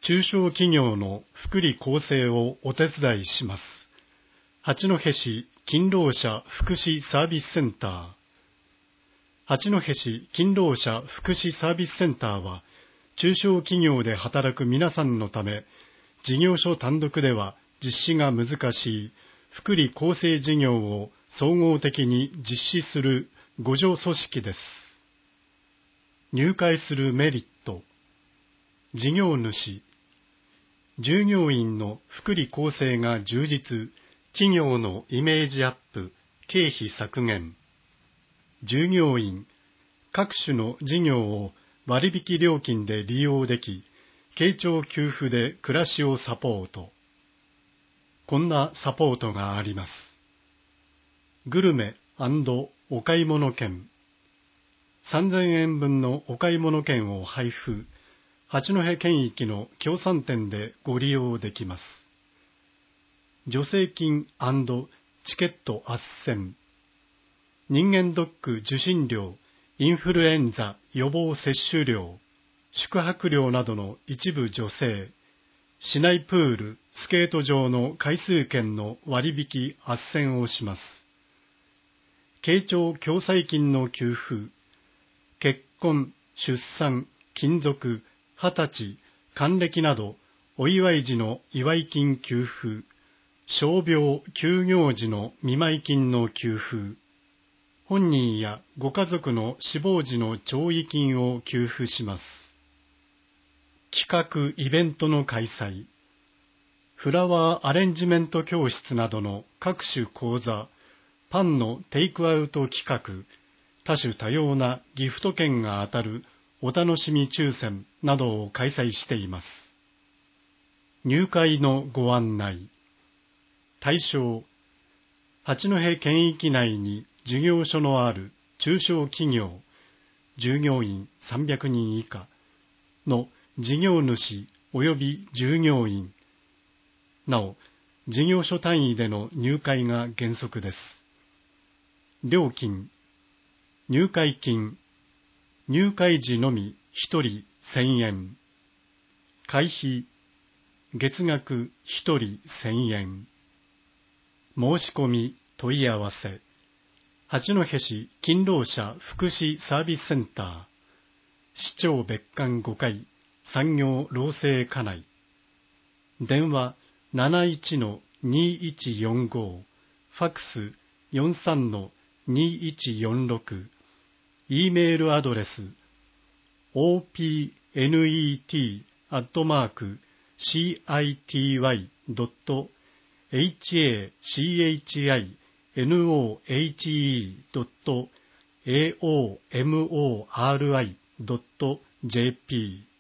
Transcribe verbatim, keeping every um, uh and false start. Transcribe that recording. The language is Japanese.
中小企業の福利厚生をお手伝いします。八戸市勤労者福祉サービスセンター。八戸市勤労者福祉サービスセンターは、中小企業で働く皆さんのため、事業所単独では実施が難しい福利厚生事業を総合的に実施する互助組織です。入会するメリット。事業主。従業員の福利厚生が充実、企業のイメージアップ、経費削減。従業員。各種の事業を割引料金で利用でき、傾聴給付で暮らしをサポート。こんなサポートがあります。グルメ&お買い物券。さんぜんえんぶんのお買い物券を配布。八戸県域の協賛店でご利用できます。助成金&チケット斡旋。人間ドック受診料、インフルエンザ予防接種料、宿泊料などの一部助成、市内プール、スケート場の回数券の割引斡旋をします。傾聴共済金の給付、結婚、出産、勤続、二十歳、還暦など、お祝い時の祝い金給付、傷病、休業時の見舞金の給付、本人やご家族の死亡時の弔慰金を給付します。企画・イベントの開催、フラワーアレンジメント教室などの各種講座、パンのテイクアウト企画、多種多様なギフト券が当たるお楽しみ抽選などを開催しています。入会のご案内。対象、八戸県域内に事業所のある中小企業、従業員さんびゃくにん以下の事業主及び従業員。なお、事業所単位での入会が原則です。料金。入会金。入会時のみひとりせんえん。会費。月額ひとりせんえん。申し込み問い合わせ。八戸市勤労者福祉サービスセンター。市長別館ごかい産業労政課内。電話 なないちのにいちよんご、ファクス よんさんのにいちよんろく、E メールアドレス オーピーエヌイーティー アットマーク シーアイティーワイ ドット エイチエーシーエイチアイエヌオーエイチイー ドット エーオーエムオーアールアイ ドット ジェーピー